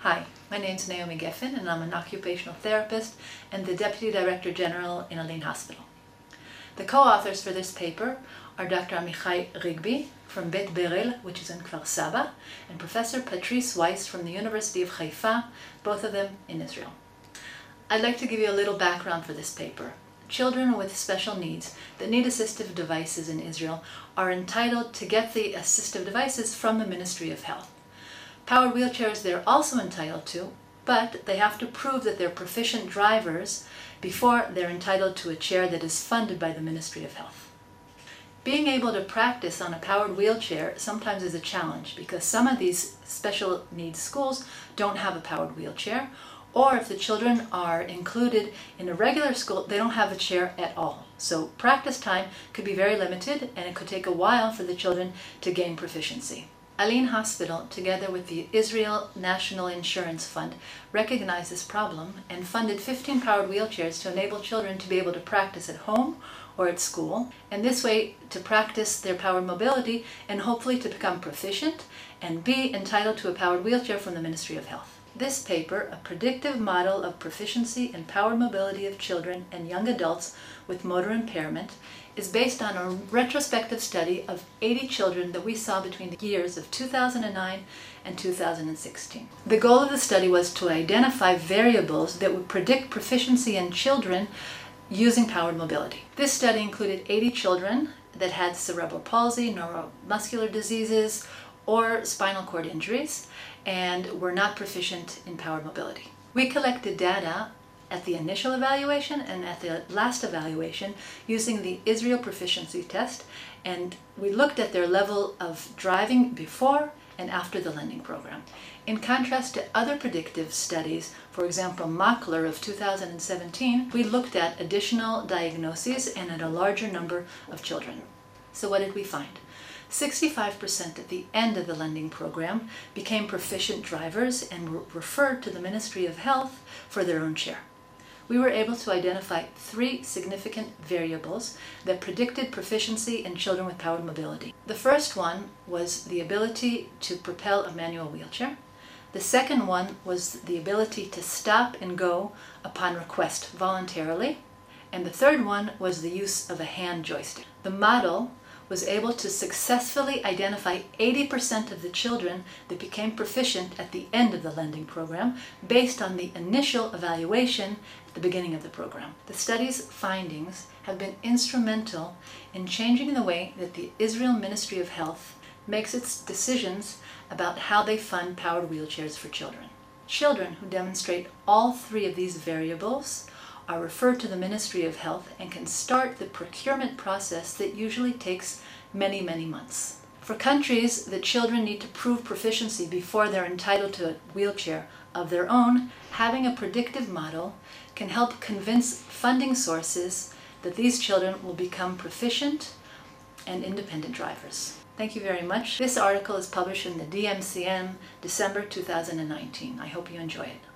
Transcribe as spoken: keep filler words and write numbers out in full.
Hi, my name is Naomi Geffen and I'm an occupational therapist and the Deputy Director General in Allyn Hospital. The co-authors for this paper are Doctor Amichai Rigby from Bet Berel, which is in Kfar Saba, and Professor Patrice Weiss from the University of Haifa, both of them in Israel. I'd like to give you a little background for this paper. Children with special needs that need assistive devices in Israel are entitled to get the assistive devices from the Ministry of Health. Powered wheelchairs they're also entitled to, but they have to prove that they're proficient drivers before they're entitled to a chair that is funded by the Ministry of Health. Being able to practice on a powered wheelchair sometimes is a challenge because some of these special needs schools don't have a powered wheelchair, or if the children are included in a regular school, they don't have a chair at all. So practice time could be very limited and it could take a while for the children to gain proficiency. Allyn Hospital, together with the Israel National Insurance Fund, recognized this problem and funded fifteen powered wheelchairs to enable children to be able to practice at home or at school, and this way to practice their powered mobility and hopefully to become proficient and be entitled to a powered wheelchair from the Ministry of Health. This paper, a predictive model of proficiency and powered mobility of children and young adults with motor impairment, is based on a retrospective study of eighty children that we saw between the years of two thousand nine and two thousand sixteen. The goal of the study was to identify variables that would predict proficiency in children using powered mobility. This study included eighty children that had cerebral palsy, neuromuscular diseases, or spinal cord injuries, and were not proficient in powered mobility. We collected data at the initial evaluation and at the last evaluation using the Israel Proficiency Test, and we looked at their level of driving before and after the lending program. In contrast to other predictive studies, for example Makler of two thousand seventeen, we looked at additional diagnoses and at a larger number of children. So what did we find? sixty-five percent at the end of the lending program became proficient drivers and were referred to the Ministry of Health for their own chair. We were able to identify three significant variables that predicted proficiency in children with powered mobility. The first one was the ability to propel a manual wheelchair. The second one was the ability to stop and go upon request voluntarily. And the third one was the use of a hand joystick. The model was able to successfully identify eighty percent of the children that became proficient at the end of the lending program based on the initial evaluation at the beginning of the program. The study's findings have been instrumental in changing the way that the Israel Ministry of Health makes its decisions about how they fund powered wheelchairs for children. Children who demonstrate all three of these variables are referred to the Ministry of Health and can start the procurement process that usually takes many, many months. For countries that children need to prove proficiency before they're entitled to a wheelchair of their own, having a predictive model can help convince funding sources that these children will become proficient and independent drivers. Thank you very much. This article is published in the D M C M, December two thousand nineteen. I hope you enjoy it.